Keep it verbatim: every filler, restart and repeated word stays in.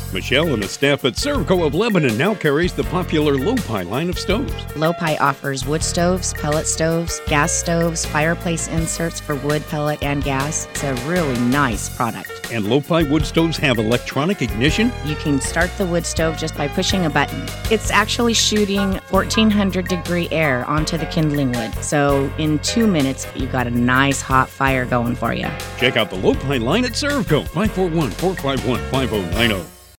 Michelle and the staff at Servco of Lebanon now carries the popular Lopi line of stoves. Lopi offers wood stoves, pellet stoves, gas stoves, fireplace inserts for wood, pellet, and gas. It's a really nice product. And Lopi wood stoves have electronic ignition? You can start the wood stove just by pushing a button. It's actually shooting fourteen hundred degree air onto the kindling wood. So in two minutes, you've got a nice hot fire going for you. Check out the Lopi line at Servco, five four one, four five one, five oh nine oh.